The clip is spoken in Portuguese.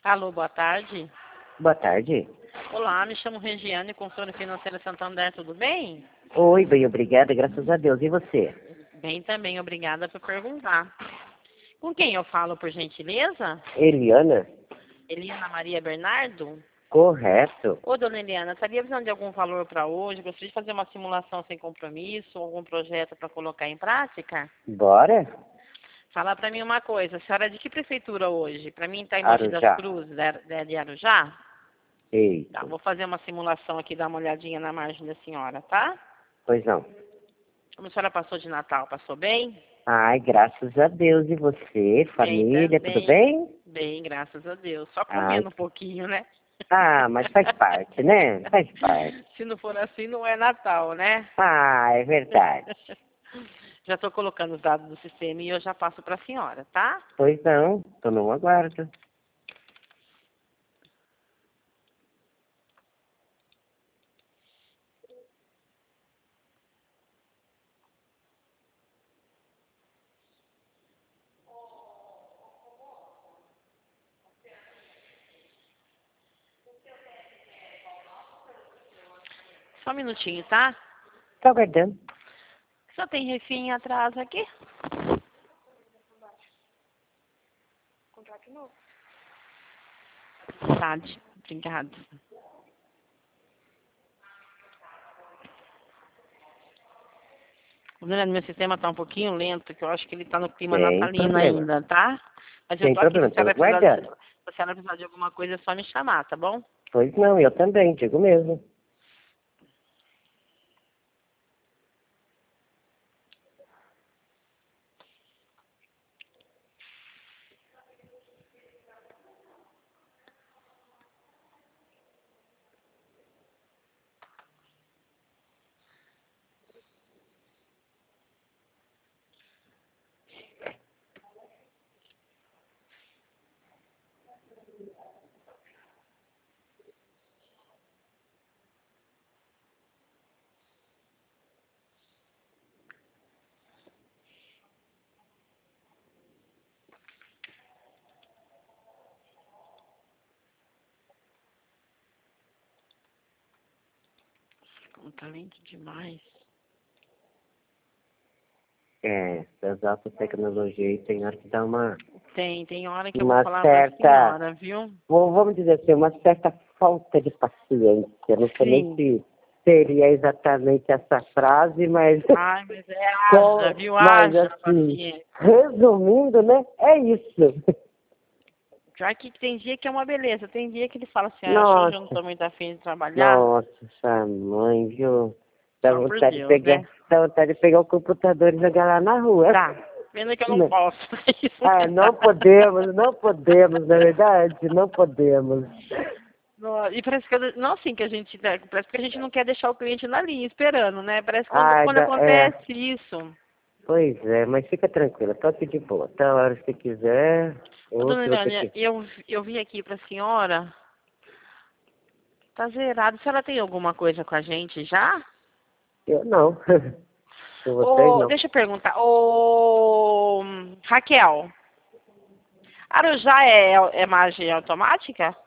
Alô, boa tarde. Boa tarde. Olá, me chamo Regiane, consultora financeira Santander, tudo bem? Oi, bem, obrigada, graças a Deus. E você? Bem também, obrigada por perguntar. Com quem eu falo, por gentileza? Eliana? Eliana Maria Bernardo? Correto. Ô, dona Eliana, estaria precisando de algum valor para hoje? Gostaria de fazer uma simulação sem compromisso, algum projeto para colocar em prática? Bora? Fala para mim uma coisa, a senhora é de que prefeitura hoje? Para mim está em Mogi das Arujá. Cruzes, de Arujá? Tá, Eita. vou fazer uma simulação aqui, dar uma olhadinha na margem da senhora, tá? Pois não. Como a senhora passou de Natal? Passou bem? Ai, graças a Deus. E você? Bem Família, tudo também. bem? Bem, graças a Deus. Só Ai, comendo um pouquinho, né? mas faz parte, né? Faz parte. Se não for assim, não é Natal, né? Ah, é verdade. Já estou colocando os dados do sistema e eu já passo para a senhora, tá? Pois não, tô no aguardo. Só um minutinho, tá? Tô aguardando. Só tem refim atrás aqui? Verdade. Obrigada. Meu sistema está um pouquinho lento, que eu acho que ele está no clima Sem natalino problema. ainda, tá? Mas eu Sem tô aqui, se problema, a tô senhora precisar de, aguardando. se a senhora precisar de alguma coisa, é só me chamar, tá bom? Pois não, eu também, digo mesmo. Como tá lento demais. Essas altas tecnologias aí tem hora que dá Tem hora que eu vou uma falar pra certa, senhora, viu? vamos dizer assim, uma certa falta de paciência. Não sei nem Sim. se seria exatamente essa frase, mas, Ai, mas haja, viu? mas Haja assim, paciência. resumindo, né, é isso. Pior que tem dia que é uma beleza, tem dia que ele fala assim, ah, acho que hoje eu não Nossa, tô muito afim de trabalhar. nossa, essa mãe, viu? Só por Deus, né? Dá vontade de pegar o computador e jogar lá na rua. Tá. Pena que eu não Né? posso. Não podemos, na verdade, não podemos. E parece que, não assim que a gente, né, parece que a gente não quer deixar o cliente na linha esperando, né? Parece que Ai, quando acontece isso. pois é, mas fica tranquila, toque de boa, tá a hora que você quiser, Ô, ou dona se você Eliane, quiser. eu vim aqui pra senhora, tá zerado. A senhora tem alguma coisa com a gente já? Eu não, com vocês Ô, não. deixa eu perguntar. Ô, Raquel, Arujá é margem automática?